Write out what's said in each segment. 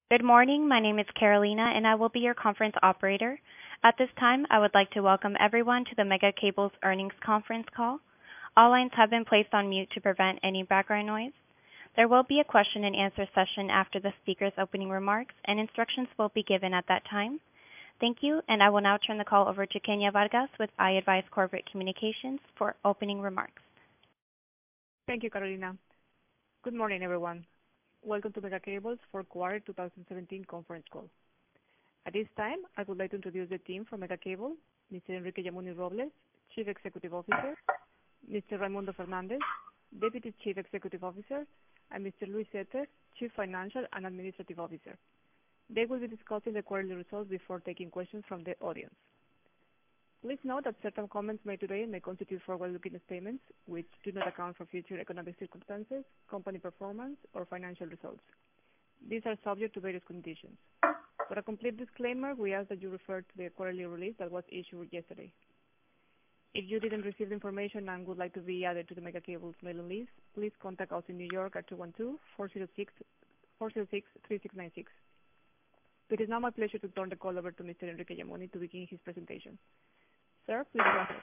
Good morning. My name is Carolina, and I will be your conference operator. At this time, I would like to welcome everyone to the Megacable's earnings conference call. All lines have been placed on mute to prevent any background noise. There will be a question and answer session after the speaker's opening remarks, and instructions will be given at that time. Thank you, and I will now turn the call over to Kenya Vargas with iAdvize Corporate Communications for opening remarks. Thank you, Carolina. Good morning, everyone. Welcome to Megacable's fourth quarter 2017 conference call. At this time, I would like to introduce the team from Megacable, Mr. Enrique Yamuni Robles, Chief Executive Officer, Mr. Raimundo Fernandez, Deputy Chief Executive Officer, and Mr. Luis Zetter, Chief Financial and Administrative Officer. They will be discussing the quarterly results before taking questions from the audience. Please note that certain comments made today may constitute forward-looking statements which do not account for future economic circumstances, company performance, or financial results. These are subject to various conditions. For a complete disclaimer, we ask that you refer to the quarterly release that was issued yesterday. If you didn't receive the information and would like to be added to the Megacable's mailing list, please contact us in New York at 212-406-3696. It is now my pleasure to turn the call over to Mr. Enrique Yamuni to begin his presentation. Sir, please go ahead.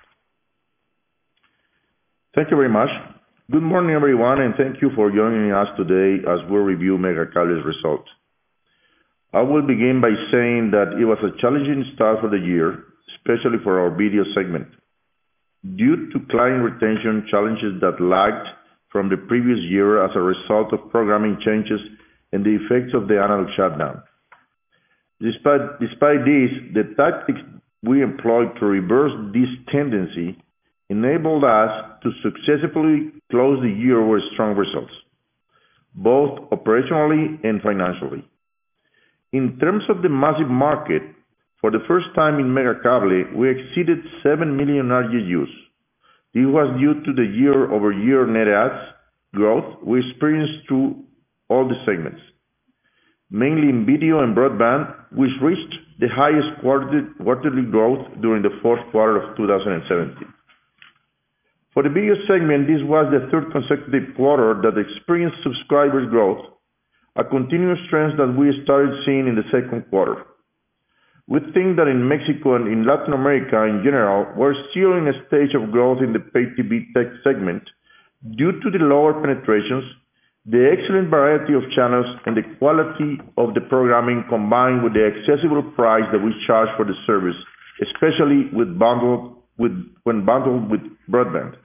Thank you very much. Good morning, everyone, and thank you for joining us today as we review Megacable's results. I will begin by saying that it was a challenging start for the year, especially for our video segment, due to client retention challenges that lagged from the previous year as a result of programming changes and the effects of the analog shutdown. Despite this, the tactics we employed to reverse this tendency enabled us to successfully close the year with strong results, both operationally and financially. In terms of the massive market, for the first time in Megacable, we exceeded 7 million RGUs. This was due to the year-over-year net adds growth we experienced through all the segments, mainly in video and broadband, which reached the highest quarterly growth during the fourth quarter of 2017. For the video segment, this was the third consecutive quarter that experienced subscribers growth, a continuous trend that we started seeing in the second quarter. We think that in Mexico and in Latin America in general, we're still in a stage of growth in the pay TV tech segment due to the lower penetrations, the excellent variety of channels, and the quality of the programming combined with the accessible price that we charge for the service, especially when bundled with broadband.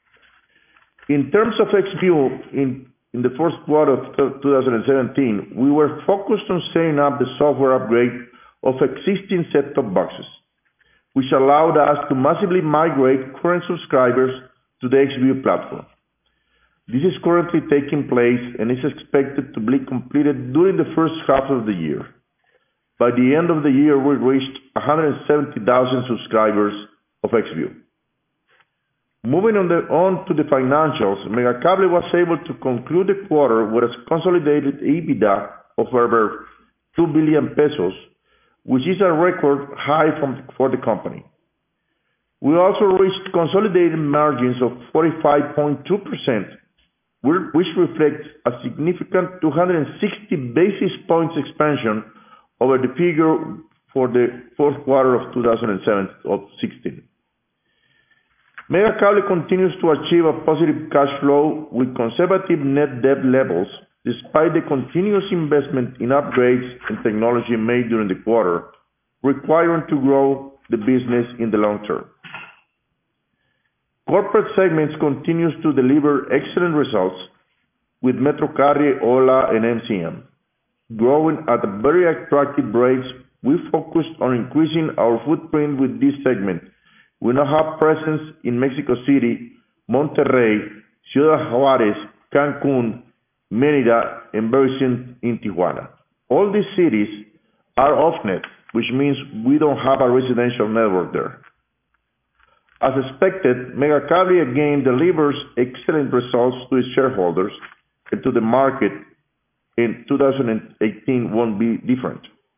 In terms of XView, in the first quarter of 2017, we were focused on setting up the software upgrade of existing set-top boxes, which allowed us to massively migrate current subscribers to the XView platform. This is currently taking place and is expected to be completed during the first half of the year. By the end of the year, we reached 170,000 subscribers of XView. Moving on to the financials, Megacable was able to conclude the quarter with a consolidated EBITDA of over 2 billion pesos, which is a record high for the company. We also reached consolidated margins of 45.2%, which reflects a significant 260 basis points expansion over the figure for the fourth quarter of 2016. Megacable continues to achieve a positive cash flow with conservative net debt levels, despite the continuous investment in upgrades and technology made during the quarter, requiring to grow the business in the long term. Corporate segments continues to deliver excellent results with MetroCarrier, Ho1a, and MCM. Growing at a very attractive rates, we focused on increasing our footprint with this segment. We now have presence in Mexico City, Monterrey, Ciudad Juárez, Cancun, Mérida, and very soon in Tijuana. All these cities are off-net, which means we don't have a residential network there. As expected, Megacable again delivers excellent results to its shareholders and to the market. In 2018 won't be different.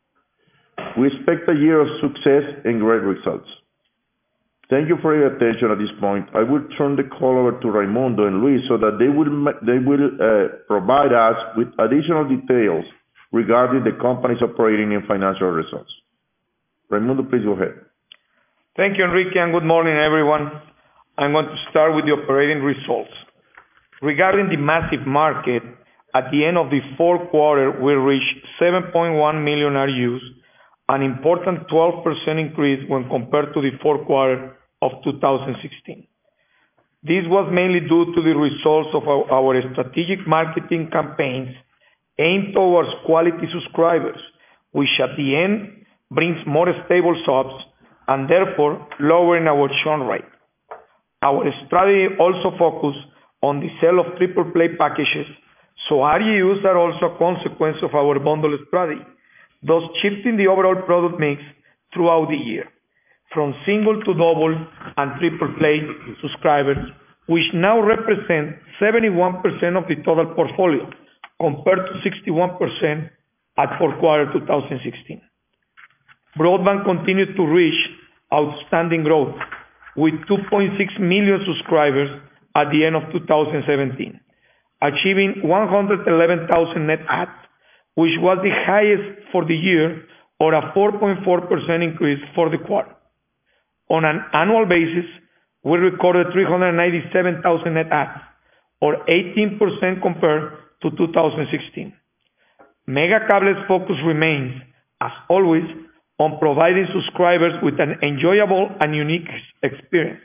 We expect a year of success and great results. Thank you for your attention at this point. I will turn the call over to Raimundo and Luis so that they will provide us with additional details regarding the company's operating and financial results. Raimundo, please go ahead. Thank you, Enrique, and good morning, everyone. I'm going to start with the operating results. Regarding the massive market, at the end of the fourth quarter, we reached 7.1 million RUs, an important 12% increase when compared to the fourth quarter of 2016. This was mainly due to the results of our strategic marketing campaigns aimed towards quality subscribers, which at the end brings more stable subs and therefore lowering our churn rate. Our strategy also focused on the sale of triple play packages, so RGUs are also a consequence of our bundle strategy, thus shifting the overall product mix throughout the year, from single to double and triple play subscribers, which now represent 71% of the total portfolio, compared to 61% at fourth quarter 2016. Broadband continued to reach outstanding growth, with 2.6 million subscribers at the end of 2017, achieving 111,000 net adds, which was the highest for the year, or a 4.4% increase for the quarter. On an annual basis, we recorded 397,000 net adds, or 18% compared to 2016. Megacable's focus remains, as always, on providing subscribers with an enjoyable and unique experience.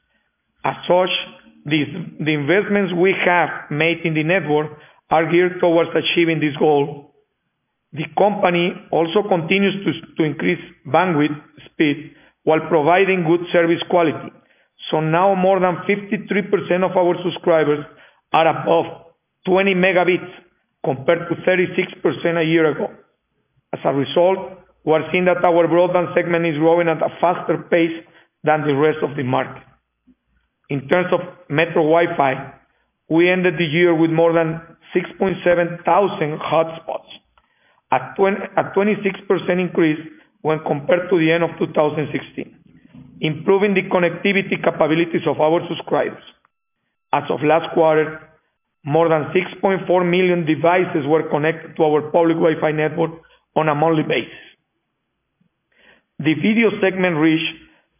As such, the investments we have made in the network are geared towards achieving this goal. The company also continues to increase bandwidth speed while providing good service quality. So now more than 53% of our subscribers are above 20 megabits compared to 36% a year ago. As a result, we are seeing that our broadband segment is growing at a faster pace than the rest of the market. In terms of Metro Wi-Fi, we ended the year with more than 6,700 hotspots, a 26% increase when compared to the end of 2016, improving the connectivity capabilities of our subscribers. As of last quarter, more than 6.4 million devices were connected to our public Wi-Fi network on a monthly basis. The video segment reached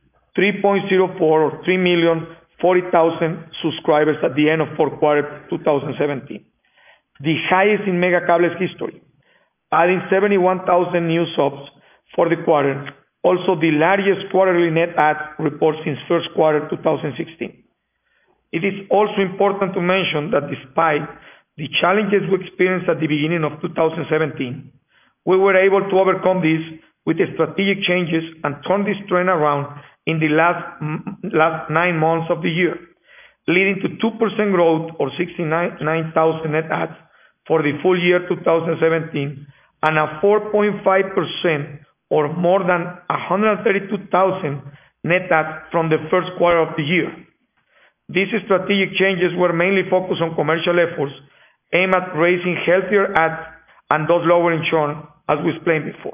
3.04 or 3,040,000 subscribers at the end of fourth quarter 2017, the highest in Megacable's history, adding 71,000 new subs for the quarter, also the largest quarterly net add report since first quarter 2016. It is also important to mention that despite the challenges we experienced at the beginning of 2017, we were able to overcome this with the strategic changes and turn this trend around in the last 9 months of the year, leading to 2% growth or 69,000 net adds for the full year 2017 and a 4.5% or more than 132,000 net adds from the first quarter of the year. These strategic changes were mainly focused on commercial efforts aimed at raising healthier adds and thus lowering churn, as we explained before.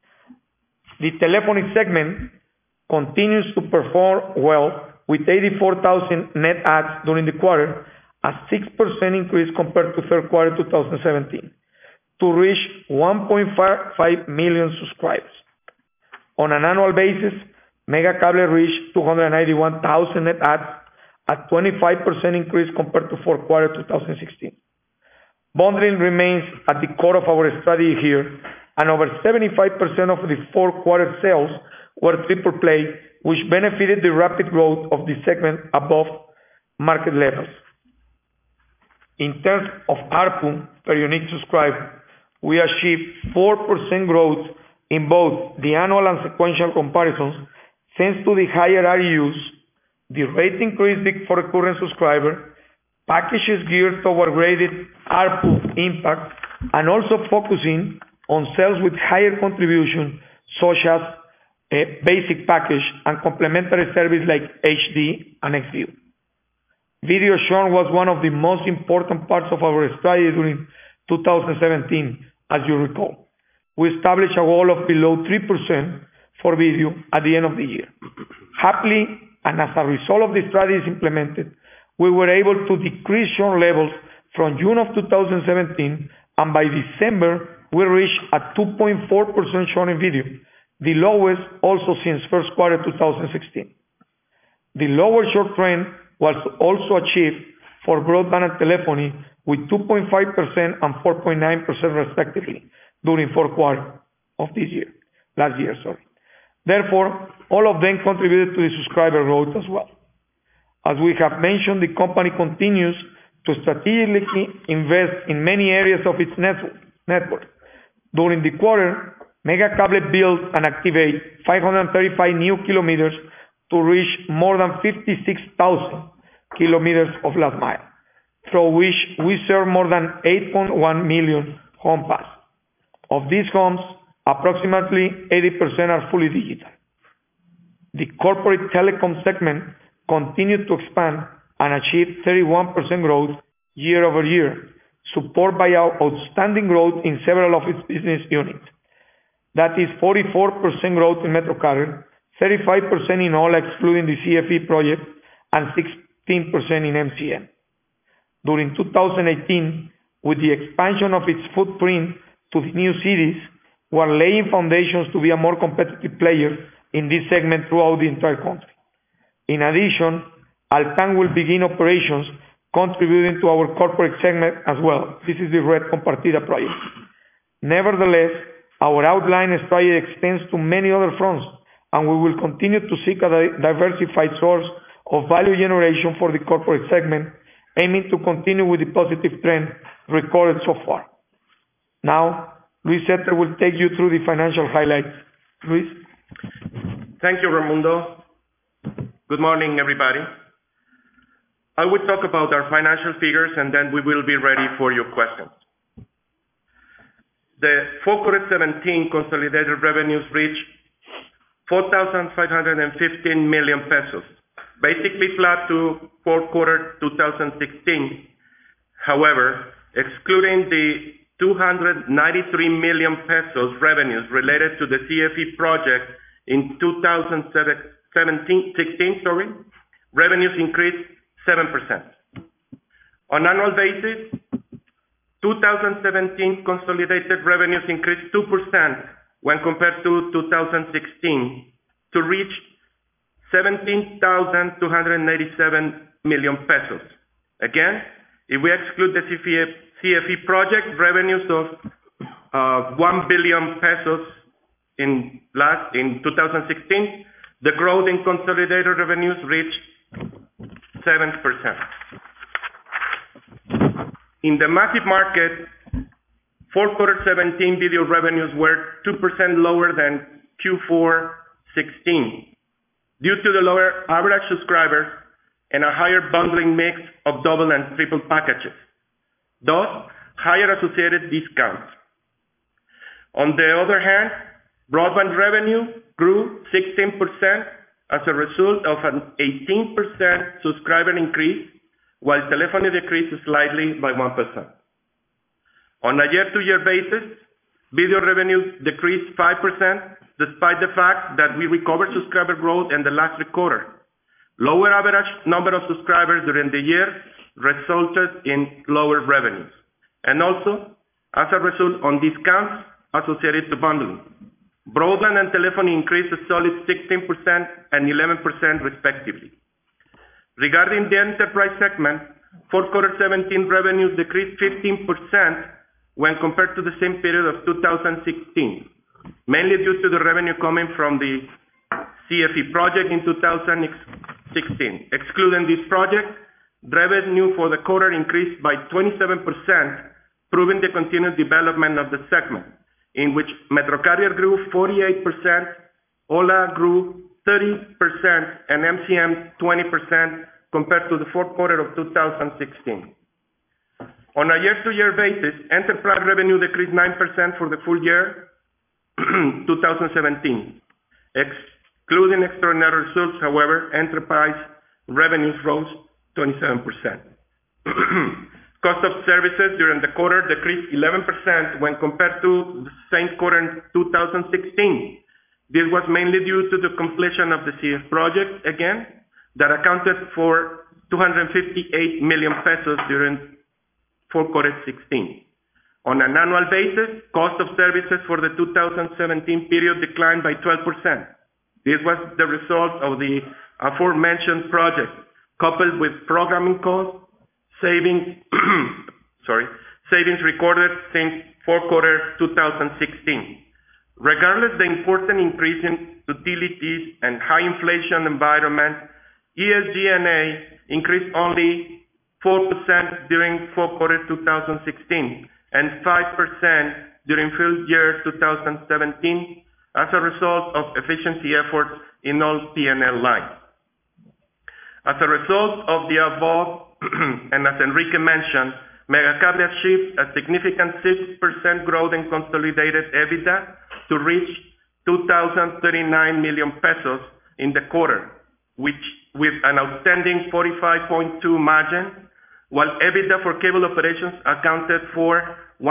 The telephony segment continues to perform well with 84,000 net adds during the quarter, a 6% increase compared to third quarter 2017, to reach 1.5 million subscribers. On an annual basis, Megacable reached 291,000 net adds, a 25% increase compared to fourth quarter 2016. Bundling remains at the core of our strategy here, and over 75% of the fourth quarter sales were triple play, which benefited the rapid growth of the segment above market levels. In terms of ARPU per unique subscriber, we achieved 4% growth in both the annual and sequential comparisons, thanks to the higher RUs, the rate increase for a current subscriber, packages geared toward graded ARPU impact, and also focusing on sales with higher contribution, such as a basic package and complementary service like HD and XView. Video churn was one of the most important parts of our strategy during 2017, as you recall. We established a goal of below 3% for video at the end of the year. Happily, and as a result of the strategies implemented, we were able to decrease churn levels from June of 2017, and by December we reached a 2.4% share in video, the lowest also since first quarter 2016. The lower share trend was also achieved for broadband and telephony with 2.5% and 4.9% respectively during fourth quarter of last year. Therefore, all of them contributed to the subscriber growth as well. As we have mentioned, the company continues to strategically invest in many areas of its network. During the quarter, Megacable built and activated 535 new kilometers to reach more than 56,000 kilometers of last mile, through which we serve more than 8.1 million home passes. Of these homes, approximately 80% are fully digital. The corporate telecom segment continued to expand and achieve 31% growth year-over-year, supported by our outstanding growth in several of its business units. That is 44% growth in MetroCarrier, 35% in all excluding the CFE project, and 16% in MCM. During 2018, with the expansion of its footprint to the new cities, we are laying foundations to be a more competitive player in this segment throughout the entire country. In addition, Altán will begin operations contributing to our corporate segment as well. This is the Red Compartida project. Nevertheless, our outline strategy extends to many other fronts, and we will continue to seek a diversified source of value generation for the corporate segment, aiming to continue with the positive trend recorded so far. Now, Luis Zetter will take you through the financial highlights. Luis? Thank you, Raimundo. Good morning, everybody. I will talk about our financial figures, and then we will be ready for your questions. The fourth quarter 17 consolidated revenues reached 4,515 million pesos, basically flat to fourth quarter 2016. However, excluding the 293 million pesos revenues related to the CFE project in 2016, revenues increased 7%. On annual basis, 2017 consolidated revenues increased 2% when compared to 2016 to reach 17,287 million pesos. Again, if we exclude the CFE project, revenues of 1 billion pesos in 2016, the growth in consolidated revenues reached 7%. In the massive market, fourth quarter 17 video revenues were 2% lower than Q4 16 due to the lower average subscribers and a higher bundling mix of double and triple packages, thus higher associated discounts. On the other hand, broadband revenue grew 16% as a result of an 18% subscriber increase, while telephony decreased slightly by 1%. On a year-to-year basis, video revenues decreased 5%, despite the fact that we recovered subscriber growth in the last quarter. Lower average number of subscribers during the year resulted in lower revenues, and also as a result on discounts associated to bundling. Broadband and telephony increased a solid 16% and 11% respectively. Regarding the enterprise segment, fourth quarter 17 revenues decreased 15% when compared to the same period of 2016, mainly due to the revenue coming from the CFE project in 2016. Excluding this project, revenue for the quarter increased by 27%, proving the continued development of the segment, in which MetroCarrier grew 48%, Ho1a grew 30%, and MCM 20% compared to the fourth quarter of 2016. On a year-to-year basis, enterprise revenue decreased 9% for the full year 2017. Excluding extraordinary results, however, enterprise revenues rose 27%. Cost of services during the quarter decreased 11% when compared to the same quarter in 2016. This was mainly due to the completion of the CFE project, again, that accounted for 258 million pesos during fourth quarter 16. On an annual basis, cost of services for the 2017 period declined by 12%. This was the result of the aforementioned project, coupled with programming cost savings, savings recorded since fourth quarter 2016. Regardless the important increase in utilities and high inflation environment, ESG&A increased only 4% during fourth quarter 2016 and 5% during full year 2017 as a result of efficiency efforts in all P&L lines. As a result of the above, and as Enrique mentioned, Megacable achieved a significant 6% growth in consolidated EBITDA to reach 2,039 million pesos in the quarter, which with an outstanding 45.2 margin, while EBITDA for cable operations accounted for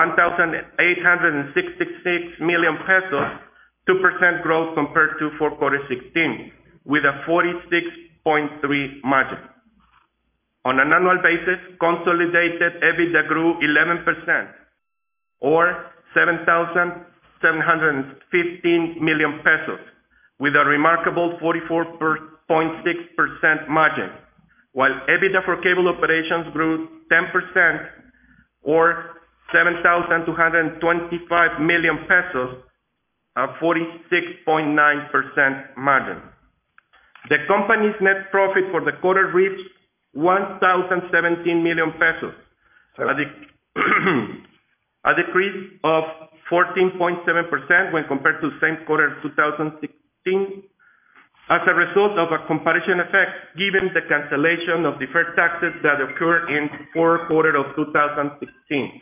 1,866 million pesos, 2% growth compared to fourth quarter 16, with a 46.3 margin. On an annual basis, consolidated EBITDA grew 11%, or 7,715 million pesos, with a remarkable 44.6% margin, while EBITDA for cable operations grew 10%, or 7,225 million pesos, a 46.9% margin. The company's net profit for the quarter reached 1,017 million pesos, a decrease of 14.7% when compared to the same quarter 2016, as a result of a comparison effect given the cancellation of deferred taxes that occurred in fourth quarter of 2016.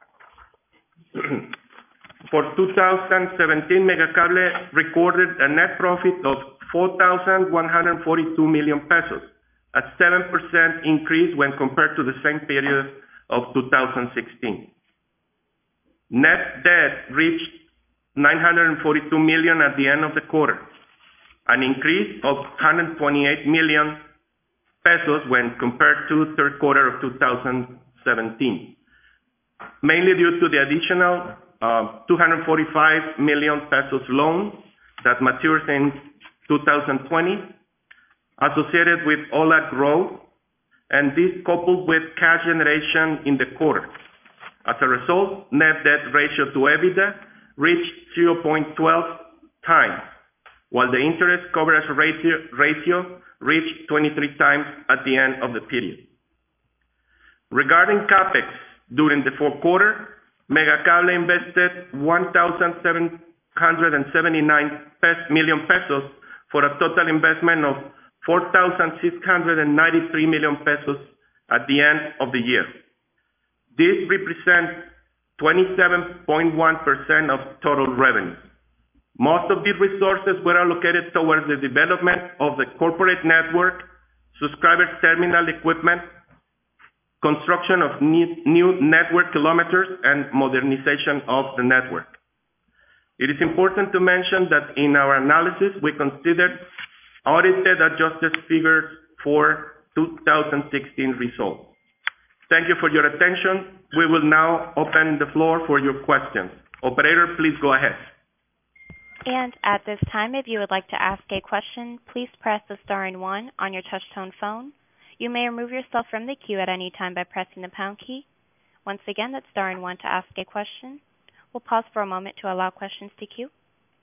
For 2017, Megacable recorded a net profit of 4,142 million pesos, a 7% increase when compared to the same period of 2016. Net debt reached 942 million at the end of the quarter, an increase of 128 million pesos when compared to third quarter of 2017, mainly due to the additional 245 million pesos loan that matures in 2020, associated with OLA growth, and this coupled with cash generation in the quarter. As a result, net debt ratio to EBITDA reached 0.12 times, while the interest coverage ratio reached 23 times at the end of the period. Regarding CapEx, during the fourth quarter, Megacable invested 1,779 million pesos for a total investment of 4,693 million pesos at the end of the year. This represents 27.1% of total revenue. Most of these resources were allocated towards the development of the corporate network, subscriber terminal equipment, construction of new network kilometers, and modernization of the network. It is important to mention that in our analysis, we considered audited adjusted figures for 2016 results. Thank you for your attention. We will now open the floor for your questions. Operator, please go ahead. And at this time, if you would like to ask a question, please press the star and 1 on your touch-tone phone. You may remove yourself from the queue at any time by pressing the pound key. Once again, that's star and 1 to ask a question. We'll pause for a moment to allow questions to queue.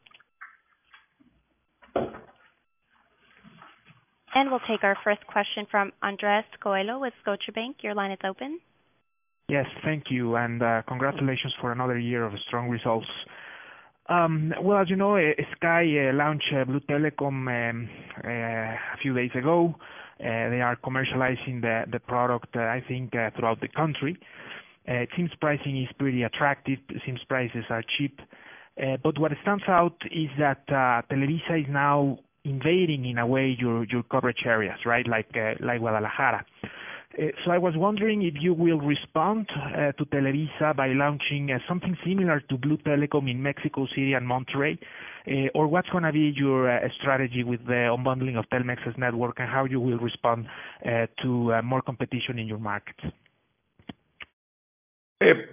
And we'll take our first question from Andres Coelho with Scotiabank. Your line is open. Yes, thank you, and congratulations for another year of strong results. Well, as you know, Sky launched Blue Telecom a few days ago. They are commercializing the product, I think, throughout the country. It seems pricing is pretty attractive. It seems prices are cheap. But what stands out is that Televisa is now invading, in a way, your coverage areas, right, like Guadalajara. So I was wondering if you will respond to Televisa by launching something similar to Blue Telecom in Mexico City and Monterrey, or what's going to be your strategy with the unbundling of Telmex's network, and how you will respond to more competition in your markets?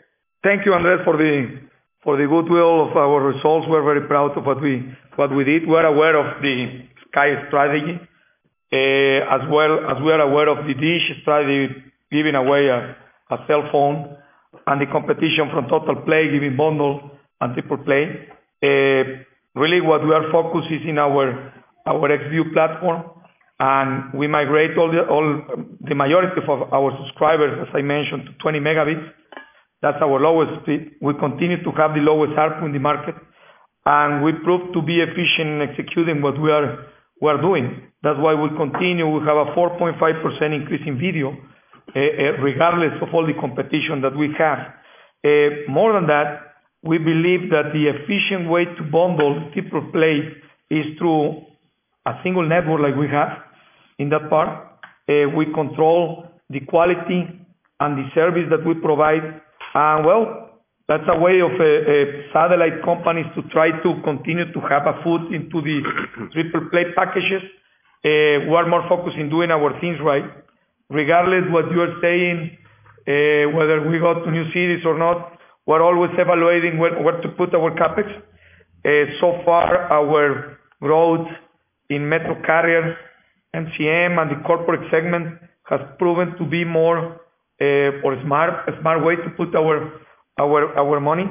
Thank you, Andres, for the goodwill of our results. We're very proud of what we did. We're aware of the Sky strategy, as well as we are aware of the Dish strategy, giving away a cell phone, and the competition from Total Play, giving bundle and triple play. Really what we are focused is in our Xview platform, and we migrate all the majority of our subscribers, as I mentioned, to 20 megabits. That's our lowest speed. We continue to have the lowest ARPU in the market, and we prove to be efficient in executing what we are doing. That's why we continue. We have a 4.5% increase in video, regardless of all the competition that we have. More than that, we believe that the efficient way to bundle triple play is through a single network like we have. In that part, we control the quality and the service that we provide. Well, that's a way of satellite companies to try to continue to have a foot into the triple play packages. We are more focused in doing our things right. Regardless what you are saying, whether we go to new cities or not, we're always evaluating where to put our CapEx. So far, our growth in Metro Carrier, MCM, and the corporate segment has proven to be more or a smart way to put our money.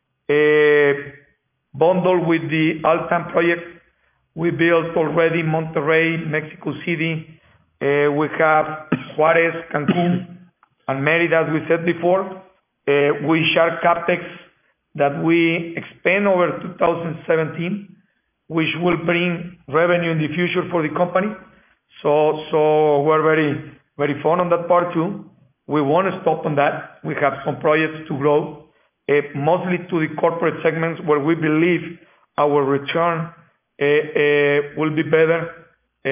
Bundle with the Altán project, we built already Monterrey, Mexico City. We have Juárez, Cancún, and Mérida, as we said before. We share CapEx that we expand over 2017, which will bring revenue in the future for the company. So we're very, very fond on that part too. We want to stop on that. We have some projects to grow, mostly to the corporate segments where we believe our return will be better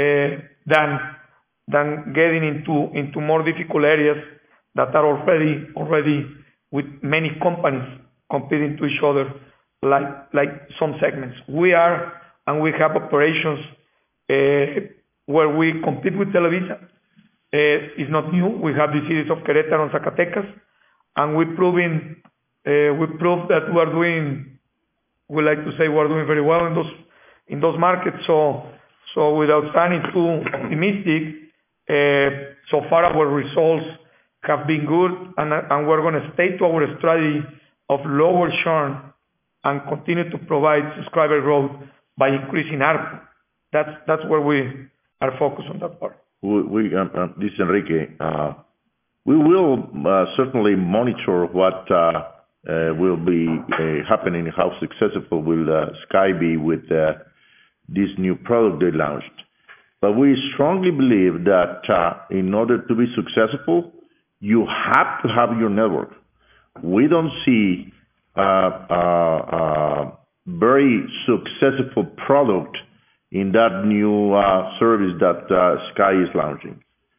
than getting into more difficult areas that are already with many companies competing to each other, like some segments. We are, and we have operations where we compete with Televisa. It's not new. We have the cities of Querétaro and Zacatecas, and we prove that we are doing, we like to say we're doing very well in those markets. So without sounding too optimistic, so far our results have been good, and we're going to stay to our strategy of lower churn and continue to provide subscriber growth by increasing ARPU. That's where we are focused on that part. This is Enrique. We will certainly monitor what will be happening, how successful will Sky be with this new product they launched. But we strongly believe that in order to be successful, you have to have your network. We don't see a very successful product in that new service that Sky is launching.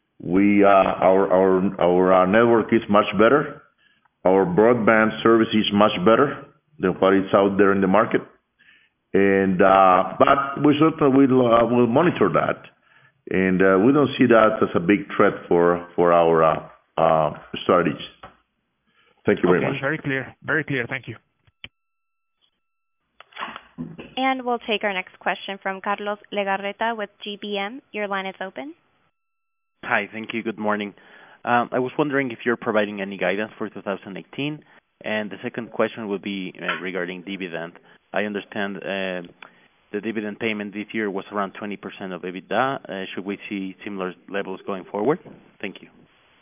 Our network is much better. Our broadband service is much better than what is out there in the market. And but we certainly will monitor that, and we don't see that as a big threat for our strategies. Thank you very much. Very clear. Very clear. Thank you. And we'll take our next question from Carlos Legarreta with GBM. Your line is open. Hi, thank you. Good morning. I was wondering if you're providing any guidance for 2018. And the second question would be regarding dividend. I understand the dividend payment this year was around 20% of EBITDA. Should we see similar levels going forward? Thank you.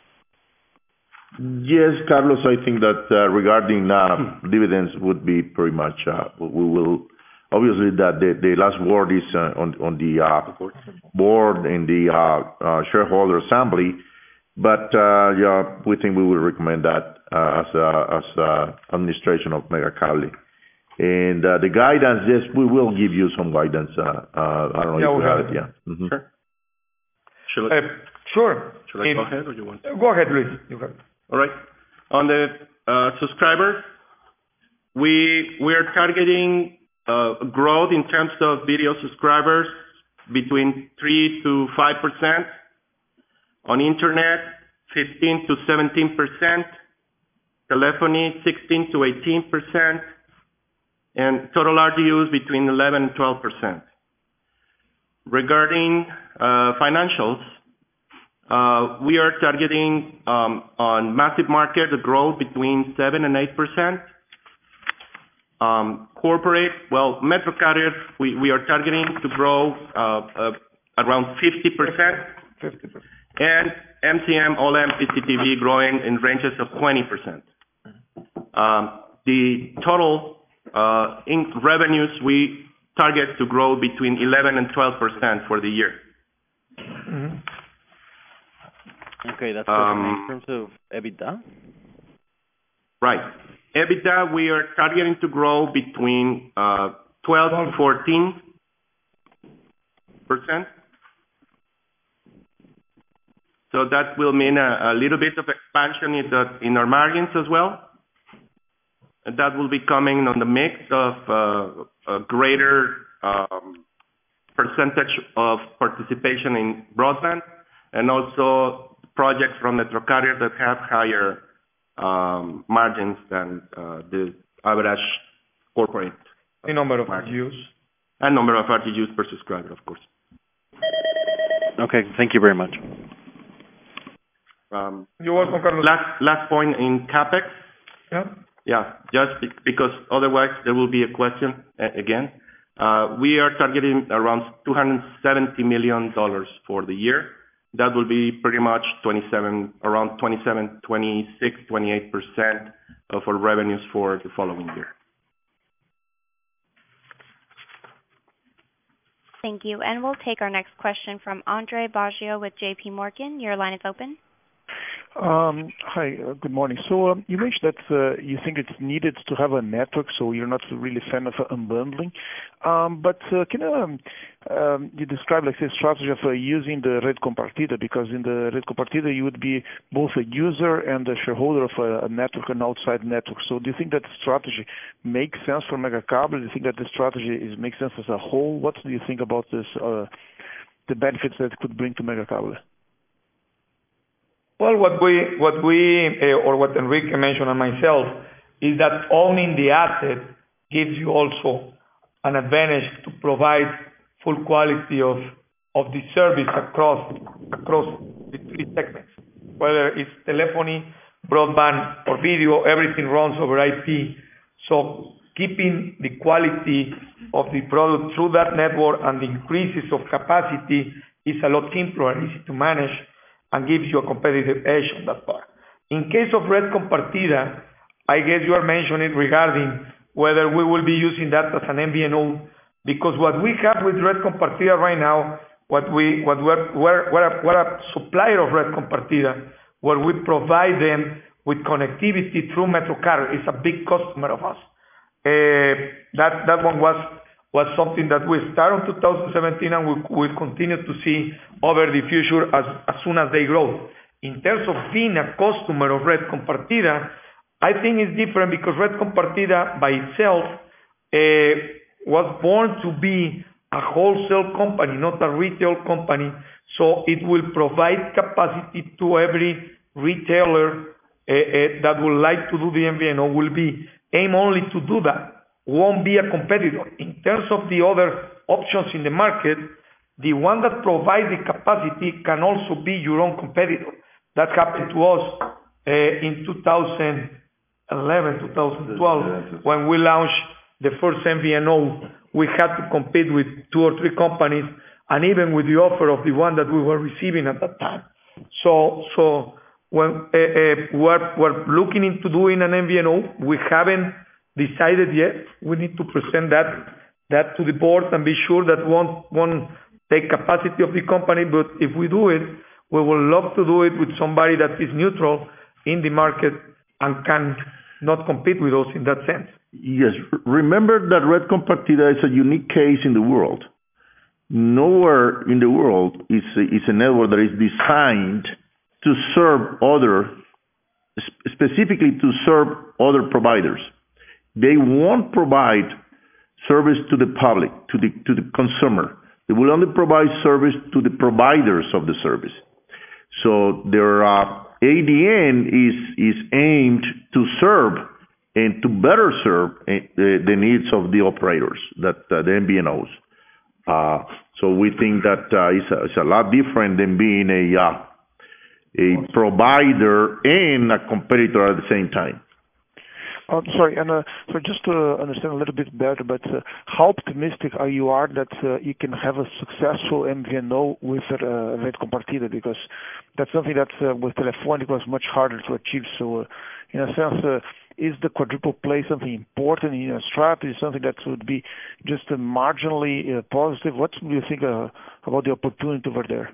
Yes, Carlos, I think that regarding dividends would be pretty much, we will, obviously that the last word is on the board and the shareholder assembly, but yeah, we think we will recommend that as administration of Megacable. And the guidance, yes, we will give you some guidance. I don't know if you have it. Yeah. Mm-hmm. Sure. Sure. Should I go ahead or you want? Go ahead, Luis. You have it. All right. On the subscribers, we are targeting growth in terms of video subscribers between 3 to 5%. On internet, 15 to 17%. telephony 16 to 18%, and total RGUs between 11 and 12%. Regarding financials, we are targeting on massive market a growth between 7 and 8%. Corporate, well, MetroCarrier, we are targeting to grow around 50%. 50%. And MCM, all-in PCTV growing in ranges of 20%. The total in revenues, we target to grow between 11 and 12% for the year. Mm-hmm. Okay, that's in terms of EBITDA? Right. EBITDA, we are targeting to grow between 12 to 14%. So that will mean a little bit of expansion in our margins as well. And that will be coming on the mix of a greater percentage of participation in broadband, and also projects from MetroCarrier that have higher margins than the average corporate. The number of RGUs. And number of RGUs per subscriber, of course. Okay, thank you very much. You're welcome, Carlos. Last point in CapEx. Yeah. Yeah, just because otherwise there will be a question again. We are targeting around $270 million for the year. That will be pretty much around 27, 26, 28% of our revenues for the following year. Thank you. And we'll take our next question from Andre Baggio with JP Morgan. Your line is open. Hi, good morning. So you mentioned that you think it's needed to have a network, so you're not really a fan of unbundling. But can you describe, like, the strategy of using the Red Compartida? Because in the Red Compartida, you would be both a user and a shareholder of a network, an outside network. So do you think that strategy makes sense for Megacable? Do you think that the strategy makes sense as a whole? What do you think about this, the benefits that it could bring to Megacable? Well, what Enrique mentioned and myself is that owning the asset gives you also an advantage to provide full quality of the service across the three segments, whether it's telephony, broadband, or video. Everything runs over IP. So keeping the quality of the product through that network and the increases of capacity is a lot simpler and easy to manage, and gives you a competitive edge on that part. In case of Red Compartida, I guess you are mentioning regarding whether we will be using that as an MVNO, because what we have with Red Compartida right now, we're a supplier of Red Compartida, where we provide them with connectivity through MetroCarrier. It's a big customer of us. That one was something that we started in 2017 and we'll continue to see over the future as soon as they grow. In terms of being a customer of Red Compartida, I think it's different because Red Compartida by itself was born to be a wholesale company, not a retail company. So it will provide capacity to every retailer that would like to do the MVNO, will be aim only to do that. Won't be a competitor. In terms of the other options in the market, the one that provides the capacity can also be your own competitor. That happened to us in 2011, 2012, when we launched the first MVNO. We had to compete with 2 or 3 companies, and even with the offer of the one that we were receiving at that time. So when we're looking into doing an MVNO, we haven't decided yet. We need to present that to the board and be sure that won't take capacity of the company. But if we do it, we will love to do it with somebody that is neutral in the market and can not compete with us in that sense. Yes. Remember that Red Compartida is a unique case in the world. Nowhere in the world is a network that is designed to serve specifically to serve other providers. They won't provide service to the public, to the consumer. They will only provide service to the providers of the service. So there are ADN is aimed to serve and to better serve the needs of the operators, the MVNOs. So we think that it's a lot different than being a provider and a competitor at the same time. Sorry, and so just to understand a little bit better, but how optimistic are you that you can have a successful MVNO with Rede Compartida? Because that's something that with Telefónica was much harder to achieve. So, in a sense, is the quadruple play something important in your strategy, something that would be just marginally positive? What do you think about the opportunity over there?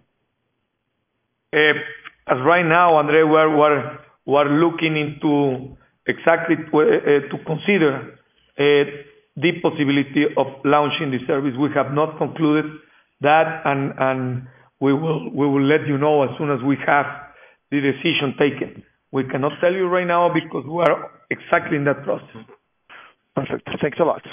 As right now, Andre, we're looking into exactly to consider the possibility of launching the service. We have not concluded that, and we will let you know as soon as we have the decision taken. We cannot tell you right now because we are exactly in that process. Perfect. Thanks a lot.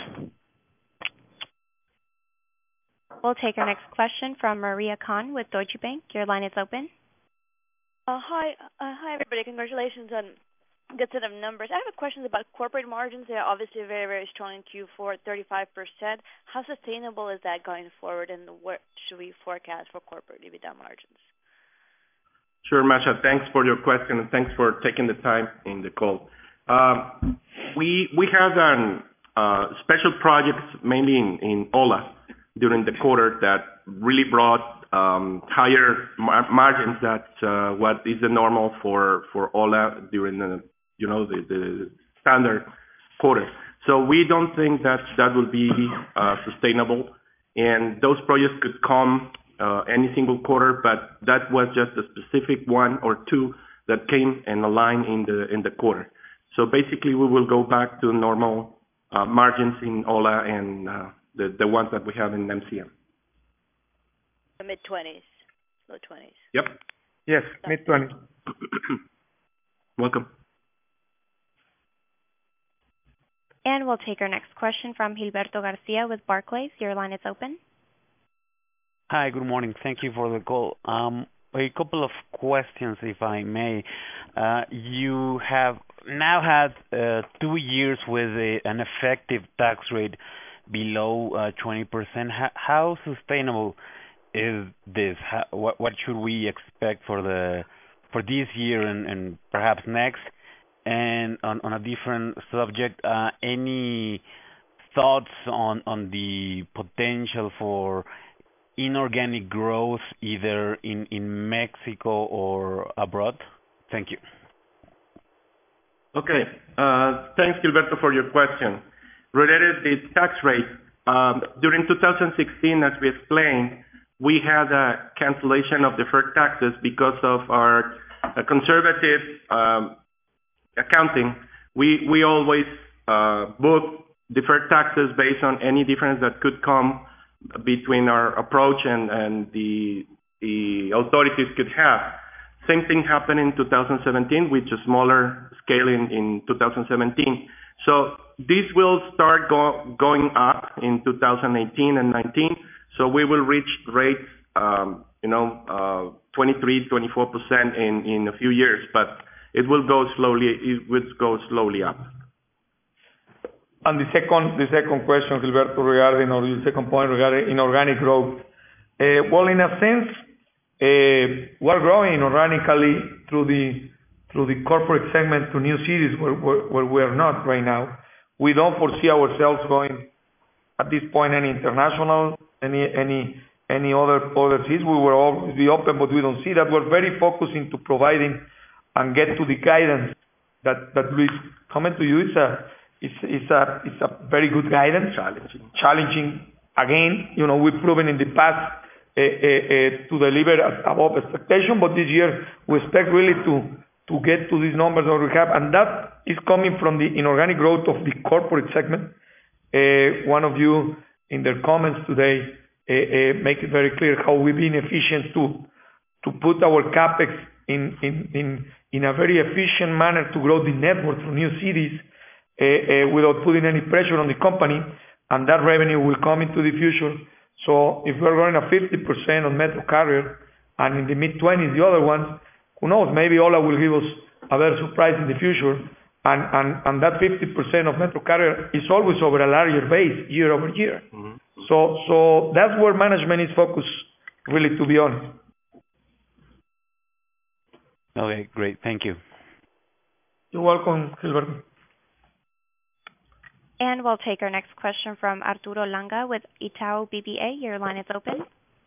We'll take our next question from Maria Khan with Deutsche Bank. Your line is open. Hi, everybody. Congratulations on good set of numbers. I have a question about corporate margins. They're obviously very, very strong in Q4 at 35%. How sustainable is that going forward, and what should we forecast for corporate EBITDA margins? Sure, Masha. Thanks for your question, and thanks for taking the time in the call. We have special projects mainly in OLA during the quarter that really brought higher margins that what is the normal for OLA during the standard quarter. So we don't think that will be sustainable, and those projects could come any single quarter, but that was just a specific one or two that came and aligned in the quarter. So basically, we will go back to normal margins in OLA and the ones that we have in MCM. The mid-20s, low 20s. Yep. Yes, mid-20s. Welcome. And we'll take our next question from Gilberto Garcia with Barclays. Your line is open. Hi, good morning. Thank you for the call. A couple of questions, if I may. You have now had 2 years with an effective tax rate below 20%. How sustainable is this? What should we expect for this year and perhaps next? And on a different subject, any thoughts on the potential for inorganic growth either in Mexico or abroad? Thank you. Okay. Thanks, Gilberto, for your question. Related to the tax rate, during 2016, as we explained, we had a cancellation of deferred taxes because of our conservative accounting. We always book deferred taxes based on any difference that could come between our approach and the authorities could have. Same thing happened in 2017 with a smaller scale in 2017. So this will start going up in 2018 and 19. So we will reach rates, 23, 24% in a few years, but it will go slowly. It will go slowly up. And the second question, Gilberto, regarding, or the second point regarding inorganic growth. Well, in a sense, we're growing organically through the corporate segment to new cities where we are not right now. We don't foresee ourselves going at this point any international, any other cities. We will always be open, but we don't see that. We're very focused into providing and get to the guidance that Luis commented to you. It's a very good guidance. Challenging. Again, we've proven in the past to deliver above expectation, but this year we expect really to get to these numbers that we have, and that is coming from the inorganic growth of the corporate segment. One of you in their comments today make it very clear how we've been efficient to put our capex in a very efficient manner to grow the network through new cities without putting any pressure on the company, and that revenue will come into the future. So if we're growing at 50% on Metro Carrier and in the mid-20s the other ones, who knows, maybe Ho1a will give us a better surprise in the future. And that 50% of MetroCarrier is always over a larger base year over year. Mm-hmm. So that's where management is focused, really, to be honest. Okay, great. Thank you. You're welcome, Gilberto. And we'll take our next question from Arturo Langa with Itaú BBA. Your line is open.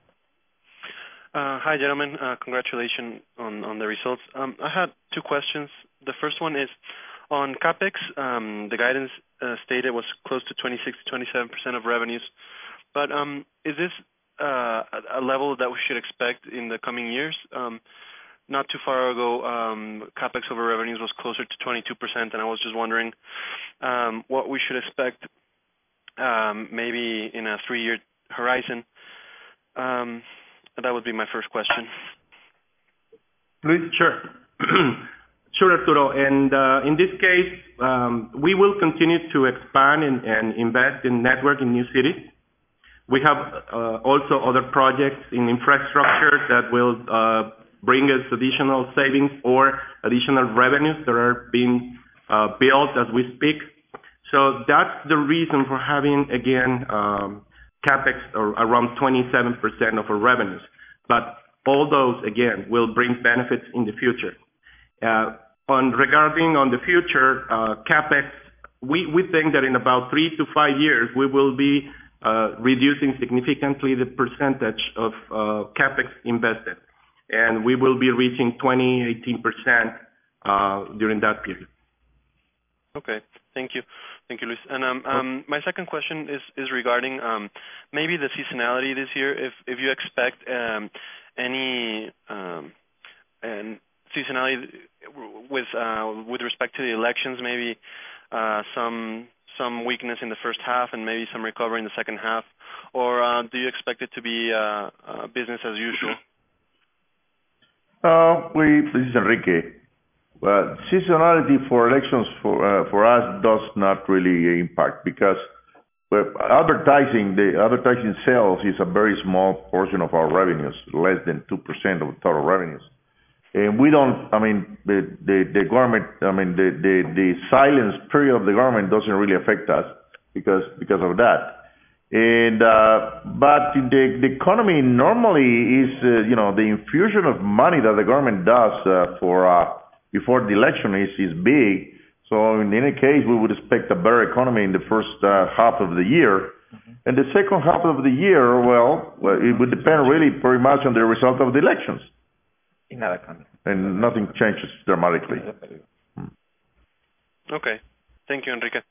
Hi, gentlemen. Congratulations on the results. I had two questions. The first one is on CapEx. The guidance stated was close to 26 to 27% of revenues. But is this a level that we should expect in the coming years? Not too far ago, CapEx over revenues was closer to 22%, and I was just wondering what we should expect maybe in a 3-year horizon. That would be my first question. Luis? Sure. Sure, Arturo. And in this case, we will continue to expand and invest in network in new cities. We have also other projects in infrastructure that will bring us additional savings or additional revenues that are being built as we speak. So that's the reason for having, again, CapEx around 27% of our revenues. But all those, again, will bring benefits in the future. Regarding the future, CapEx, we think that in about 3 to 5 years, we will be reducing significantly the percentage of CapEx invested. And we will be reaching 18% during that period. Okay. Thank you. Thank you, Luis. And my second question is regarding maybe the seasonality this year. If you expect any seasonality with respect to the elections, maybe some weakness in the first half and maybe some recovery in the second half, or do you expect it to be business as usual? This is Enrique. Well, seasonality for elections for us does not really impact because the advertising sales is a very small portion of our revenues, less than 2% of total revenues. And we don't, the government, the silence period of the government doesn't really affect us because of that. And but the economy normally is the infusion of money that the government does before the election is big. So in any case, we would expect a better economy in the first half of the year. Mm-hmm. And the second half of the year, well, it would depend really very much on the result of the elections. And nothing changes dramatically. Okay. Thank you, Enrique.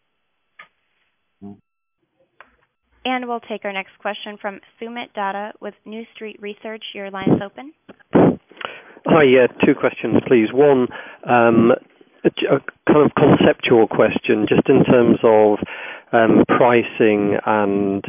And we'll take our next question from Sumit Datta with New Street Research. Your line is open. Hi, two questions, please. One, a kind of conceptual question, just in terms of pricing and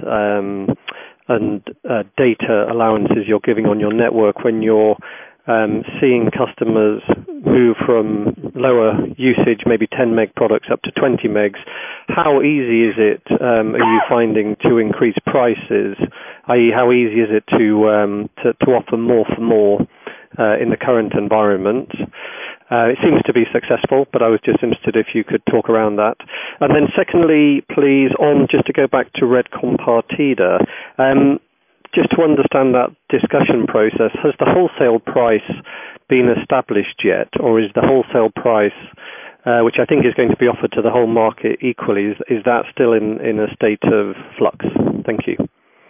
data allowances you're giving on your network when you're seeing customers move from lower usage, maybe 10 meg products up to 20 megs. How easy is it, are you finding, to increase prices? I.e., how easy is it to offer more for more in the current environment? It seems to be successful, but I was just interested if you could talk around that. And then secondly, please, just to go back to Red Compartida, just to understand that discussion process, has the wholesale price been established yet, or is the wholesale price, which I think is going to be offered to the whole market equally, is that still in a state of flux? Thank you.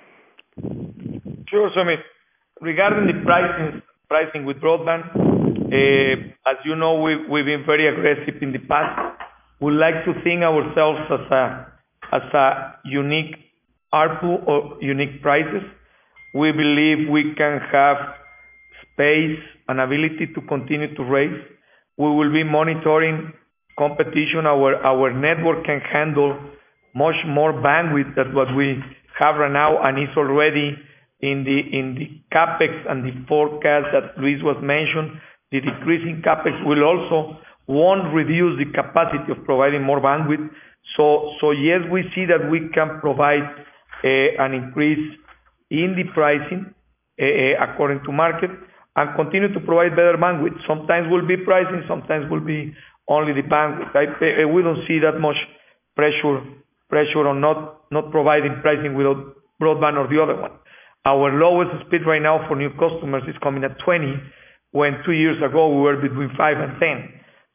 Sure, Sumit. Regarding the pricing with broadband, as you know, we've been very aggressive in the past. We like to think ourselves as a unique ARPU or unique prices. We believe we can have space and ability to continue to raise. We will be monitoring competition. Our network can handle much more bandwidth than what we have right now, and it's already in the capex and the forecast that Luis was mentioned. The decrease in capex won't reduce the capacity of providing more bandwidth. So yes, we see that we can provide an increase in the pricing according to market, and continue to provide better bandwidth. Sometimes will be pricing, sometimes will be only the bandwidth. We don't see that much pressure on not providing pricing without broadband or the other one. Our lowest speed right now for new customers is coming at 20, when 2 years ago we were between 5 and 10.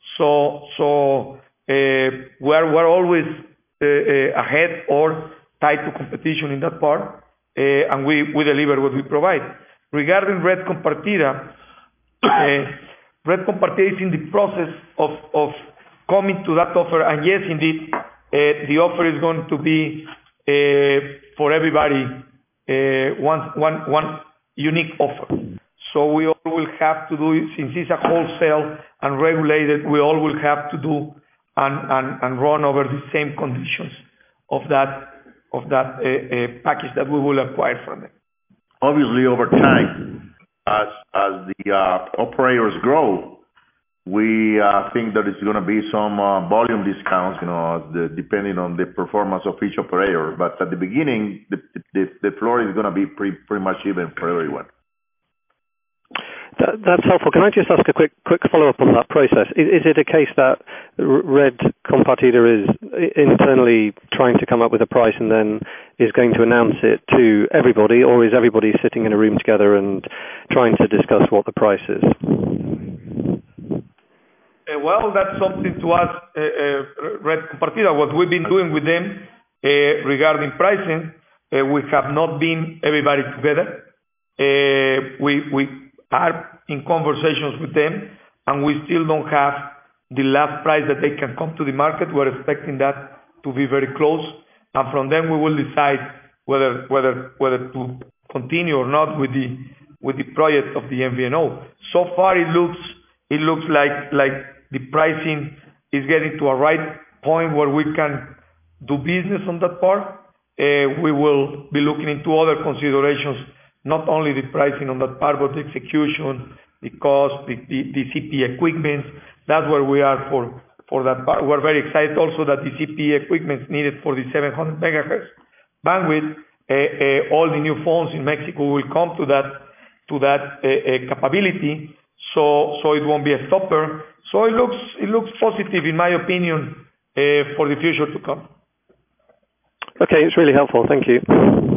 We're always ahead or tied to competition in that part, and we deliver what we provide. Regarding Red Compartida, Red Compartida is in the process of coming to that offer, and yes, indeed, the offer is going to be for everybody one unique offer. So we all will have to do, since it's a wholesale and regulated, we all will have to do and run over the same conditions of that package that we will acquire from them. Obviously, over time, as the operators grow, we think that it's going to be some volume discounts, depending on the performance of each operator. But at the beginning, the floor is going to be pretty much even for everyone. That's helpful. Can I just ask a quick follow-up on that process? Is it a case that Red Compartida is internally trying to come up with a price and then is going to announce it to everybody, or is everybody sitting in a room together and trying to discuss what the price is? Well, that's something to ask Red Compartida. What we've been doing with them regarding pricing, we have not been everybody together. We are in conversations with them, and we still don't have the last price that they can come to the market. We're expecting that to be very close, and from them we will decide whether to continue or not with the project of the MVNO. So far, it looks like the pricing is getting to a right point where we can do business on that part. We will be looking into other considerations, not only the pricing on that part, but the execution, the cost, the CPE equipment. That's where we are for that part. We're very excited also that the CPE equipment needed for the 700 megahertz bandwidth, all the new phones in Mexico will come to that capability, so it won't be a stopper. So it looks positive, in my opinion, for the future to come. Okay, it's really helpful. Thank you.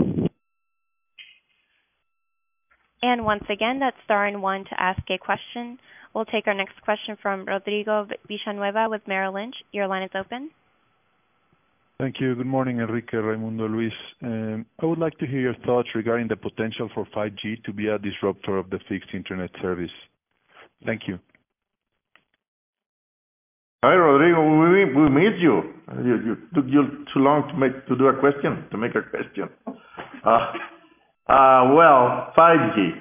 And once again, that's star and one to ask a question. We'll take our next question from Rodrigo Villanueva with Merrill Lynch. Your line is open. Thank you. Good morning, Enrique, Raimundo, Luis. I would like to hear your thoughts regarding the potential for 5G to be a disruptor of the fixed internet service. Thank you. Hi, Rodrigo. We missed you. You took you too long to make a question. Well, 5G.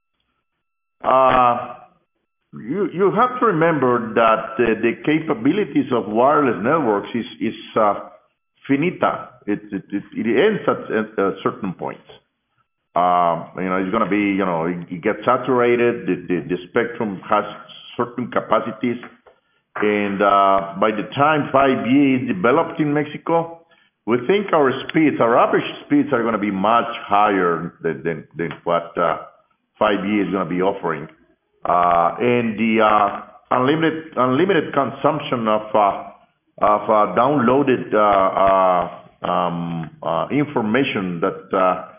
You have to remember that the capabilities of wireless networks is finita. It ends at a certain point. It's going to be, it gets saturated. The spectrum has certain capacities, and by the time 5G is developed in Mexico, we think our average speeds are going to be much higher than what 5G is going to be offering. And the unlimited consumption of downloaded information that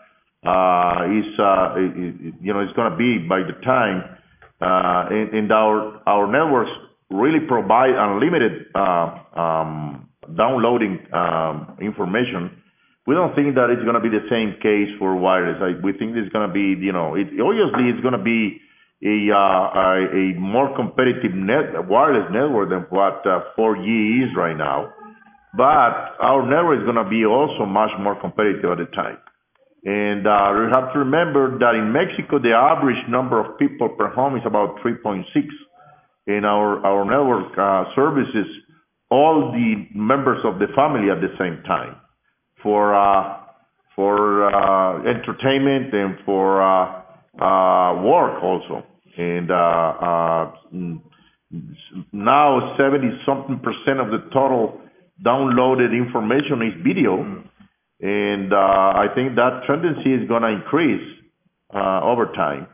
is going to be by the time, and our networks really provide unlimited downloading information. We don't think that it's going to be the same case for wireless. We think it's going to be, obviously it's going to be a more competitive wireless network than what 4G is right now. But our network is going to be also much more competitive at the time. And you have to remember that in Mexico, the average number of people per home is about 3.6. And our network services all the members of the family at the same time for entertainment and for work also. And now 70-something% of the total downloaded information is video, and I think that tendency is going to increase over time.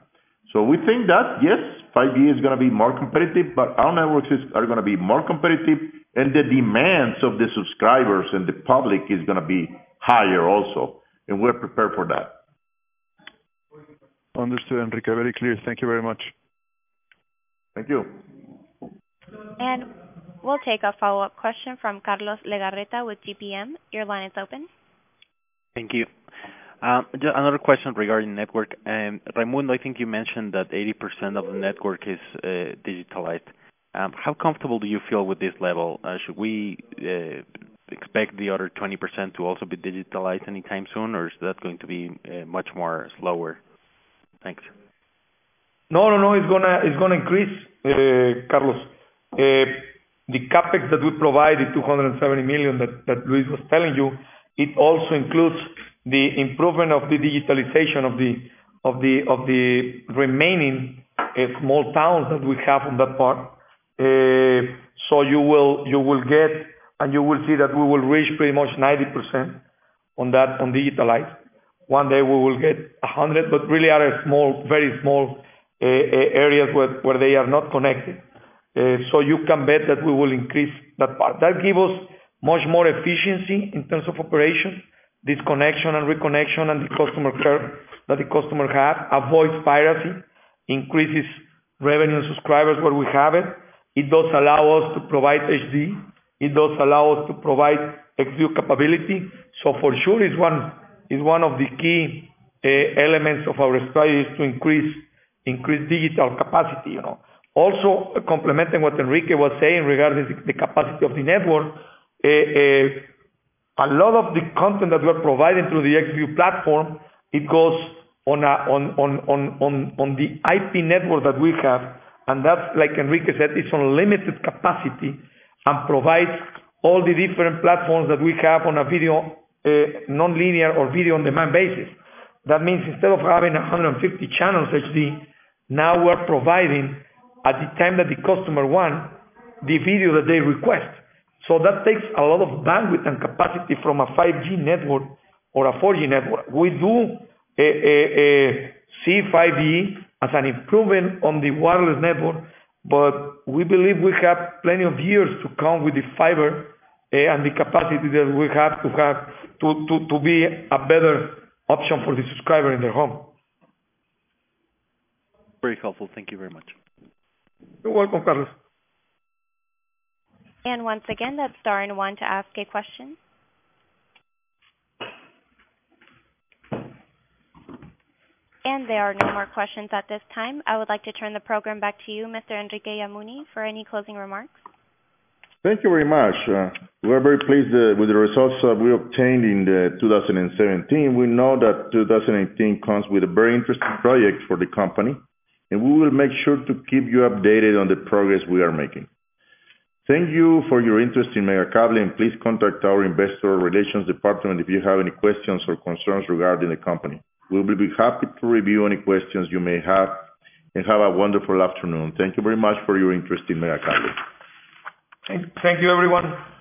So we think that, yes, 5G is going to be more competitive, but our networks are going to be more competitive, and the demands of the subscribers and the public is going to be higher also, and we're prepared for that. Understood, Enrique. Very clear. Thank you very much. Thank you. And we'll take a follow-up question from Carlos Legarreta with GPM. Your line is open. Thank you. Just another question regarding network. Raimundo, I think you mentioned that 80% of the network is digitalized. How comfortable do you feel with this level? Should we expect the other 20% to also be digitalized anytime soon, or is that going to be much more slower? Thanks. No, it's gonna increase, Carlos. The CapEx that we provide, the 270 million that Luis was telling you, it also includes the improvement of the digitalization of the remaining small towns that we have on that part. So you will get, and you will see that we will reach pretty much 90% on that, on digitalized. One day we will get 100, but really are small, very small areas where they are not connected. So you can bet that we will increase that part. That give us much more efficiency in terms of operation, disconnection and reconnection, and the customer care that the customer have, avoids piracy, increases revenue and subscribers where we have it. It does allow us to provide HD. It does allow us to provide Xview capability. So for sure, is one of the key elements of our strategy is to increase digital capacity. You know. Also, complementing what Enrique was saying regarding the capacity of the network, a lot of the content that we're providing through the Xview platform, it goes on the IP network that we have, and that's, like Enrique said, it's unlimited capacity and provides all the different platforms that we have on a video, non-linear or video on demand basis. That means instead of having 150 channels HD, now we're providing at the time that the customer wants the video that they request. So that takes a lot of bandwidth and capacity from a 5G network or a 4G network. We do see 5G as an improvement on the wireless network, but we believe we have plenty of years to come with the fiber and the capacity that we have to be a better option for the subscriber in their home. Very helpful. Thank you very much. You're welcome, Carlos. And once again, that's star and one to ask a question. And there are no more questions at this time. I would like to turn the program back to you, Mr. Enrique Yamuni, for any closing remarks. Thank you very much. We're very pleased with the results we obtained in 2017. We know that 2018 comes with a very interesting project for the company, and we will make sure to keep you updated on the progress we are making. Thank you for your interest in Megacable, and please contact our investor relations department if you have any questions or concerns regarding the company. We will be happy to review any questions you may have, and have a wonderful afternoon. Thank you very much for your interest in Megacable. Thank you, everyone.